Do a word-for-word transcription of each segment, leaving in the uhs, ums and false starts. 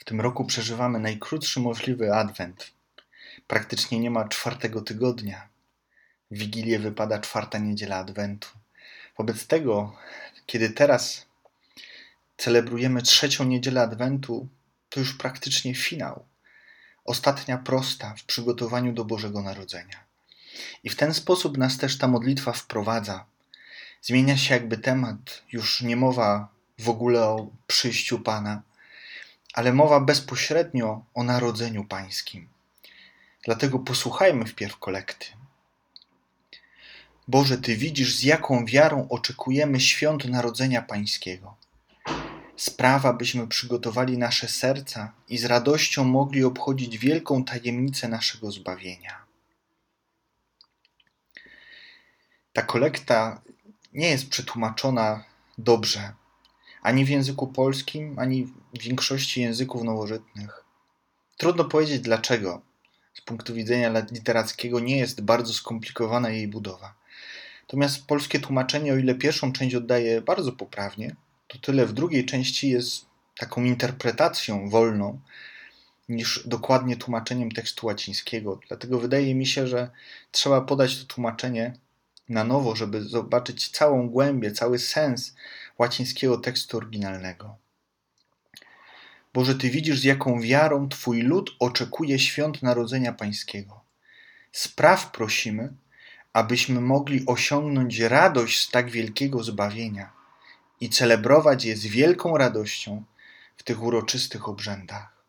tym roku przeżywamy najkrótszy możliwy adwent. Praktycznie nie ma czwartego tygodnia. W Wigilię wypada czwarta niedziela adwentu. Wobec tego, kiedy teraz celebrujemy trzecią niedzielę adwentu, to już praktycznie finał. Ostatnia prosta w przygotowaniu do Bożego Narodzenia. I w ten sposób nas też ta modlitwa wprowadza. Zmienia się jakby temat, już nie mowa w ogóle o przyjściu Pana, ale mowa bezpośrednio o Narodzeniu Pańskim. Dlatego posłuchajmy wpierw kolekty. Boże, Ty widzisz, z jaką wiarą oczekujemy świąt Narodzenia Pańskiego. Sprawa, byśmy przygotowali nasze serca i z radością mogli obchodzić wielką tajemnicę naszego zbawienia. Ta kolekta nie jest przetłumaczona dobrze, ani w języku polskim, ani w większości języków nowożytnych. Trudno powiedzieć dlaczego. Z punktu widzenia literackiego nie jest bardzo skomplikowana jej budowa. Natomiast polskie tłumaczenie, o ile pierwszą część oddaje bardzo poprawnie, to tyle w drugiej części jest taką interpretacją wolną niż dokładnie tłumaczeniem tekstu łacińskiego. Dlatego wydaje mi się, że trzeba podać to tłumaczenie na nowo, żeby zobaczyć całą głębię, cały sens łacińskiego tekstu oryginalnego. Boże, Ty widzisz, z jaką wiarą Twój lud oczekuje świąt Narodzenia Pańskiego. Spraw, prosimy, abyśmy mogli osiągnąć radość z tak wielkiego zbawienia i celebrować je z wielką radością w tych uroczystych obrzędach.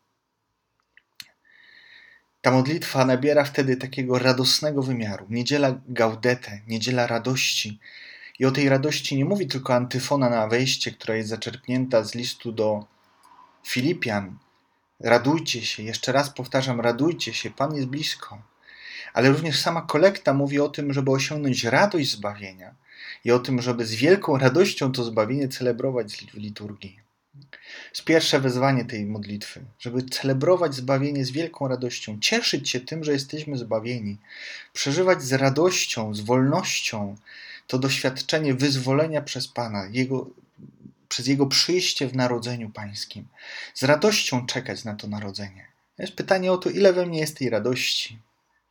Ta modlitwa nabiera wtedy takiego radosnego wymiaru. Niedziela Gaudete, niedziela radości. I o tej radości nie mówi tylko antyfona na wejście, która jest zaczerpnięta z listu do Filipian. Radujcie się, jeszcze raz powtarzam, radujcie się, Pan jest blisko. Ale również sama kolekta mówi o tym, żeby osiągnąć radość zbawienia i o tym, żeby z wielką radością to zbawienie celebrować w liturgii. To jest pierwsze wezwanie tej modlitwy, żeby celebrować zbawienie z wielką radością, cieszyć się tym, że jesteśmy zbawieni, przeżywać z radością, z wolnością to doświadczenie wyzwolenia przez Pana, Jego, przez Jego przyjście w Narodzeniu Pańskim. Z radością czekać na to Narodzenie. Jest pytanie o to, ile we mnie jest tej radości.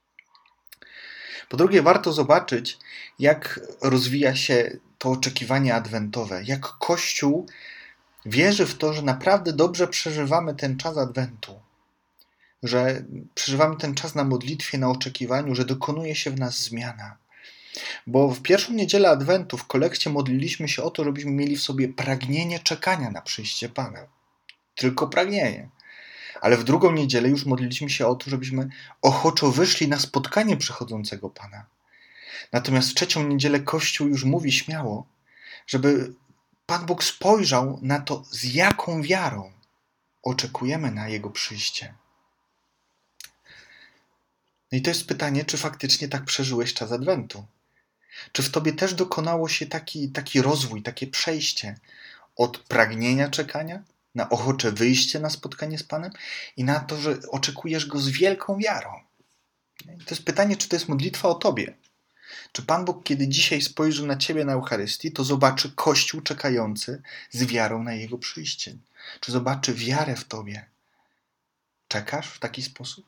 Po drugie, warto zobaczyć, jak rozwija się to oczekiwanie adwentowe, jak Kościół wierzy w to, że naprawdę dobrze przeżywamy ten czas adwentu, że przeżywamy ten czas na modlitwie, na oczekiwaniu, że dokonuje się w nas zmiana. Bo w pierwszą niedzielę adwentu w kolekcie modliliśmy się o to, żebyśmy mieli w sobie pragnienie czekania na przyjście Pana. Tylko pragnienie. Ale w drugą niedzielę już modliliśmy się o to, żebyśmy ochoczo wyszli na spotkanie przychodzącego Pana. Natomiast w trzecią niedzielę Kościół już mówi śmiało, żeby Pan Bóg spojrzał na to, z jaką wiarą oczekujemy na Jego przyjście. No i to jest pytanie, czy faktycznie tak przeżyłeś czas adwentu? Czy w tobie też dokonało się taki, taki rozwój, takie przejście od pragnienia czekania na ochocze wyjście na spotkanie z Panem i na to, że oczekujesz Go z wielką wiarą? I to jest pytanie, czy to jest modlitwa o tobie? Czy Pan Bóg, kiedy dzisiaj spojrzy na ciebie na Eucharystii, to zobaczy Kościół czekający z wiarą na Jego przyjście? Czy zobaczy wiarę w tobie? Czekasz w taki sposób?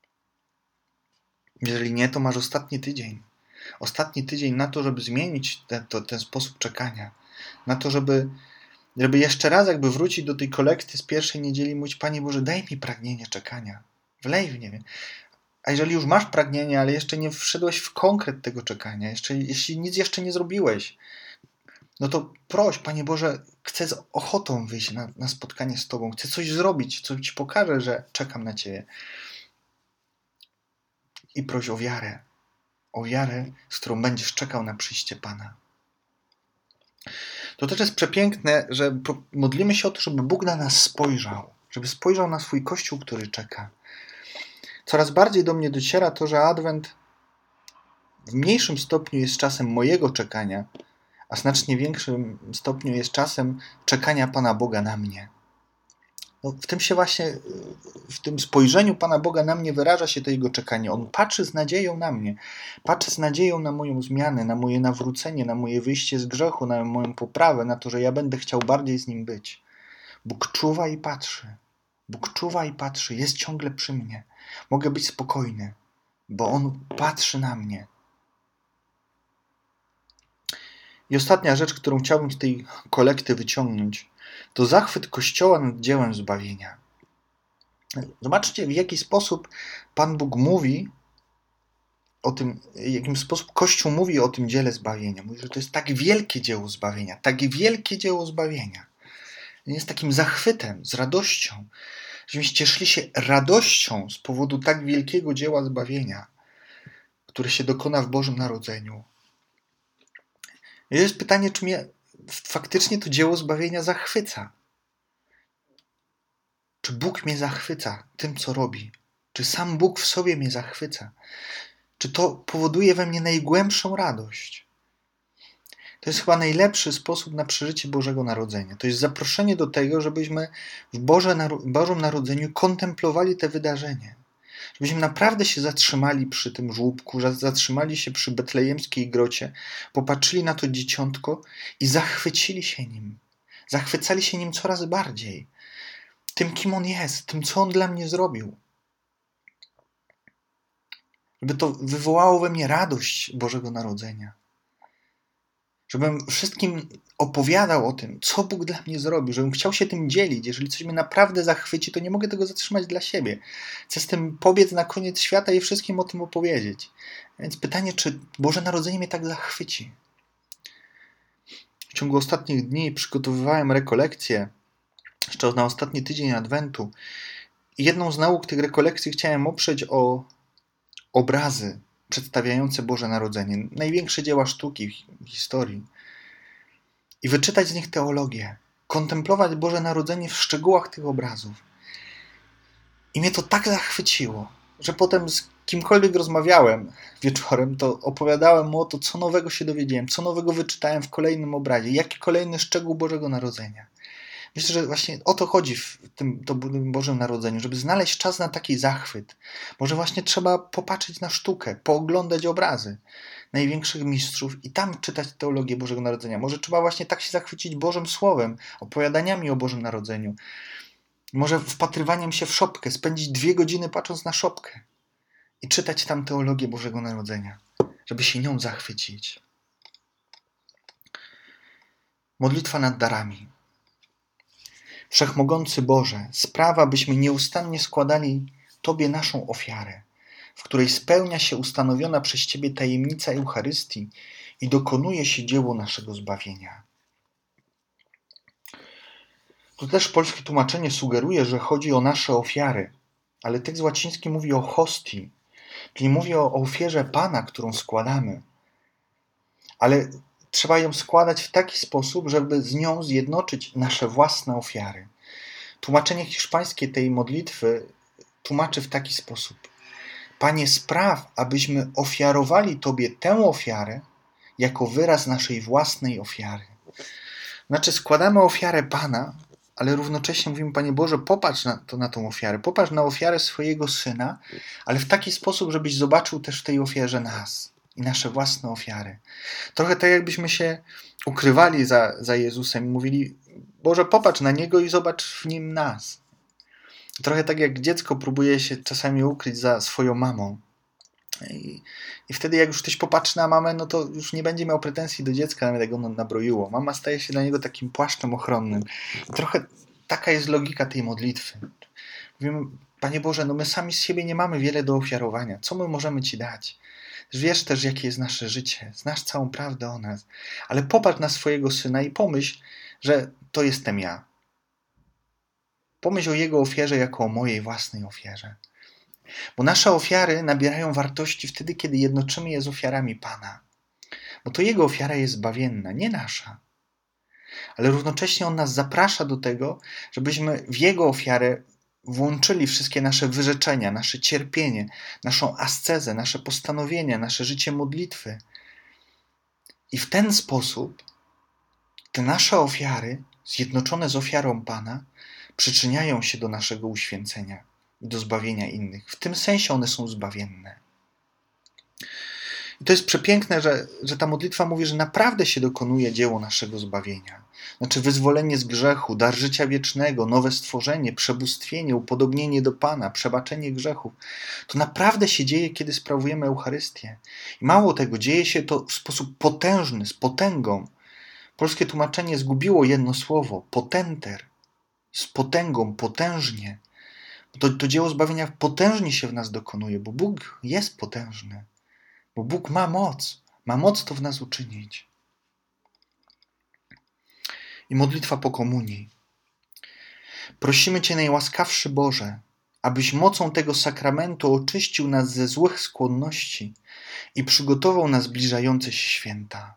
Jeżeli nie, to masz ostatni tydzień. Ostatni tydzień na to, żeby zmienić ten, to, ten sposób czekania. Na to, żeby, żeby jeszcze raz jakby wrócić do tej kolekty z pierwszej niedzieli i mówić: Panie Boże, daj mi pragnienie czekania. Wlej w nie wiem. A jeżeli już masz pragnienie, ale jeszcze nie wszedłeś w konkret tego czekania, jeszcze, jeśli nic jeszcze nie zrobiłeś, no to proś, Panie Boże, chcę z ochotą wyjść na, na spotkanie z Tobą, chcę coś zrobić, co Ci pokaże, że czekam na Ciebie. I proś o wiarę, o wiarę, z którą będziesz czekał na przyjście Pana. To też jest przepiękne, że modlimy się o to, żeby Bóg na nas spojrzał, żeby spojrzał na swój Kościół, który czeka. Coraz bardziej do mnie dociera to, że Adwent w mniejszym stopniu jest czasem mojego czekania, a znacznie większym stopniu jest czasem czekania Pana Boga na mnie. No, w tym się właśnie, w tym spojrzeniu Pana Boga na mnie wyraża się to Jego czekanie. On patrzy z nadzieją na mnie, patrzy z nadzieją na moją zmianę, na moje nawrócenie, na moje wyjście z grzechu, na moją poprawę, na to, że ja będę chciał bardziej z Nim być. Bóg czuwa i patrzy. Bóg czuwa i patrzy, jest ciągle przy mnie. Mogę być spokojny, bo On patrzy na mnie. I ostatnia rzecz, którą chciałbym z tej kolekty wyciągnąć, to zachwyt Kościoła nad dziełem zbawienia. Zobaczcie, w jaki sposób Pan Bóg mówi o tym, w jakim sposób Kościół mówi o tym dziele zbawienia. Mówi, że to jest tak wielkie dzieło zbawienia, tak wielkie dzieło zbawienia. Jest takim zachwytem, z radością, żebyśmy cieszyli się radością z powodu tak wielkiego dzieła zbawienia, które się dokona w Bożym Narodzeniu. I jest pytanie, czy mnie faktycznie to dzieło zbawienia zachwyca. Czy Bóg mnie zachwyca tym, co robi? Czy sam Bóg w sobie mnie zachwyca? Czy to powoduje we mnie najgłębszą radość? To jest chyba najlepszy sposób na przeżycie Bożego Narodzenia. To jest zaproszenie do tego, żebyśmy w Boże, Bożym Narodzeniu kontemplowali te wydarzenie. Żebyśmy naprawdę się zatrzymali przy tym żłóbku, zatrzymali się przy betlejemskiej grocie, popatrzyli na to dzieciątko i zachwycili się nim. Zachwycali się nim coraz bardziej. Tym, kim on jest, tym, co on dla mnie zrobił. Żeby to wywołało we mnie radość Bożego Narodzenia. Żebym wszystkim opowiadał o tym, co Bóg dla mnie zrobił, żebym chciał się tym dzielić. Jeżeli coś mnie naprawdę zachwyci, to nie mogę tego zatrzymać dla siebie. Chcę z tym pobiec na koniec świata i wszystkim o tym opowiedzieć. Więc pytanie, czy Boże Narodzenie mnie tak zachwyci? W ciągu ostatnich dni przygotowywałem rekolekcje, jeszcze na ostatni tydzień Adwentu. I jedną z nauk tych rekolekcji chciałem oprzeć o obrazy przedstawiające Boże Narodzenie. Największe dzieła sztuki w historii. I wyczytać z nich teologię. Kontemplować Boże Narodzenie w szczegółach tych obrazów. I mnie to tak zachwyciło, że potem z kimkolwiek rozmawiałem wieczorem, to opowiadałem mu o to, co nowego się dowiedziałem, co nowego wyczytałem w kolejnym obrazie, jaki kolejny szczegół Bożego Narodzenia. Myślę, że właśnie o to chodzi w tym, tym Bożym Narodzeniu, żeby znaleźć czas na taki zachwyt. Może właśnie trzeba popatrzeć na sztukę, pooglądać obrazy największych mistrzów i tam czytać teologię Bożego Narodzenia. Może trzeba właśnie tak się zachwycić Bożym Słowem, opowiadaniami o Bożym Narodzeniu. Może wpatrywaniem się w szopkę, spędzić dwie godziny patrząc na szopkę i czytać tam teologię Bożego Narodzenia, żeby się nią zachwycić. Modlitwa nad darami. Wszechmogący Boże, sprawa, byśmy nieustannie składali Tobie naszą ofiarę, w której spełnia się ustanowiona przez Ciebie tajemnica Eucharystii i dokonuje się dzieło naszego zbawienia. Tu też polskie tłumaczenie sugeruje, że chodzi o nasze ofiary, ale tekst łaciński mówi o hostii, czyli mówi o ofierze Pana, którą składamy. Ale trzeba ją składać w taki sposób, żeby z nią zjednoczyć nasze własne ofiary. Tłumaczenie hiszpańskie tej modlitwy tłumaczy w taki sposób. Panie, spraw, abyśmy ofiarowali Tobie tę ofiarę jako wyraz naszej własnej ofiary. Znaczy składamy ofiarę Pana, ale równocześnie mówimy, Panie Boże, popatrz na, to, na tą ofiarę, popatrz na ofiarę swojego Syna, ale w taki sposób, żebyś zobaczył też w tej ofierze nas i nasze własne ofiary. Trochę tak, jakbyśmy się ukrywali za, za Jezusem i mówili, Boże, popatrz na Niego i zobacz w Nim nas. Trochę tak jak dziecko próbuje się czasami ukryć za swoją mamą. I, I wtedy jak już ktoś popatrzy na mamę, no to już nie będzie miał pretensji do dziecka, nawet jak ono nabroiło. Mama staje się dla niego takim płaszczem ochronnym. I trochę taka jest logika tej modlitwy. Mówimy, Panie Boże, no my sami z siebie nie mamy wiele do ofiarowania. Co my możemy Ci dać? Wiesz też, jakie jest nasze życie. Znasz całą prawdę o nas. Ale popatrz na swojego Syna i pomyśl, że to jestem ja. Pomyśl o Jego ofierze jako o mojej własnej ofierze. Bo nasze ofiary nabierają wartości wtedy, kiedy jednoczymy je z ofiarami Pana. Bo to Jego ofiara jest zbawienna, nie nasza. Ale równocześnie On nas zaprasza do tego, żebyśmy w Jego ofiarę włączyli wszystkie nasze wyrzeczenia, nasze cierpienie, naszą ascezę, nasze postanowienia, nasze życie modlitwy. I w ten sposób te nasze ofiary, zjednoczone z ofiarą Pana, przyczyniają się do naszego uświęcenia i do zbawienia innych. W tym sensie one są zbawienne. I to jest przepiękne, że, że ta modlitwa mówi, że naprawdę się dokonuje dzieło naszego zbawienia. Znaczy wyzwolenie z grzechu, dar życia wiecznego, nowe stworzenie, przebóstwienie, upodobnienie do Pana, przebaczenie grzechów. To naprawdę się dzieje, kiedy sprawujemy Eucharystię. I mało tego, dzieje się to w sposób potężny, z potęgą. Polskie tłumaczenie zgubiło jedno słowo, potenter, z potęgą, potężnie. To, to dzieło zbawienia potężnie się w nas dokonuje, bo Bóg jest potężny. Bo Bóg ma moc, ma moc to w nas uczynić. I modlitwa po komunii. Prosimy Cię, najłaskawszy Boże, abyś mocą tego sakramentu oczyścił nas ze złych skłonności i przygotował na zbliżające się święta.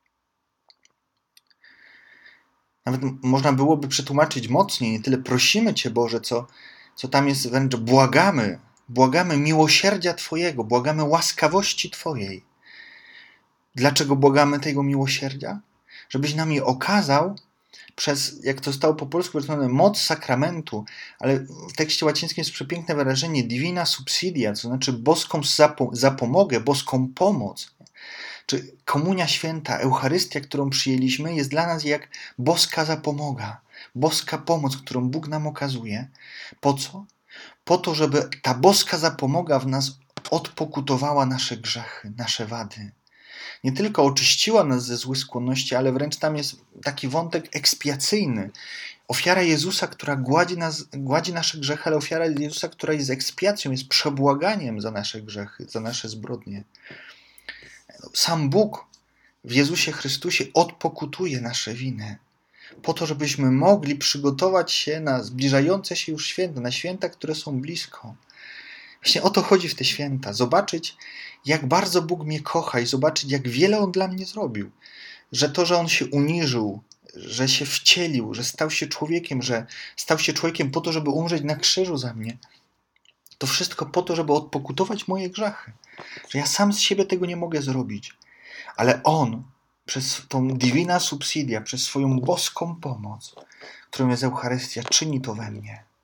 Nawet można byłoby przetłumaczyć mocniej, nie tyle prosimy Cię, Boże, co, co tam jest wręcz błagamy, błagamy miłosierdzia Twojego, błagamy łaskawości Twojej. Dlaczego błagamy tego miłosierdzia? Żebyś nam je okazał przez, jak to zostało po polsku wyrażone, moc sakramentu, ale w tekście łacińskim jest przepiękne wyrażenie divina subsidia, to znaczy boską zapomogę, boską pomoc. Czy komunia święta, Eucharystia, którą przyjęliśmy, jest dla nas jak boska zapomoga, boska pomoc, którą Bóg nam okazuje. Po co? Po to, żeby ta boska zapomoga w nas odpokutowała nasze grzechy, nasze wady. Nie tylko oczyściła nas ze złych skłonności, ale wręcz tam jest taki wątek ekspiacyjny. Ofiara Jezusa, która gładzi, nas, gładzi nasze grzechy, ale ofiara Jezusa, która jest ekspiacją, jest przebłaganiem za nasze grzechy, za nasze zbrodnie. Sam Bóg w Jezusie Chrystusie odpokutuje nasze winy, po to, żebyśmy mogli przygotować się na zbliżające się już święta, na święta, które są blisko. Właśnie o to chodzi w te święta. Zobaczyć, jak bardzo Bóg mnie kocha i zobaczyć, jak wiele On dla mnie zrobił. Że to, że On się uniżył, że się wcielił, że stał się człowiekiem, że stał się człowiekiem po to, żeby umrzeć na krzyżu za mnie. To wszystko po to, żeby odpokutować moje grzechy. Że ja sam z siebie tego nie mogę zrobić. Ale On przez tą divina subsidia, przez swoją boską pomoc, którą jest Eucharystia, czyni to we mnie.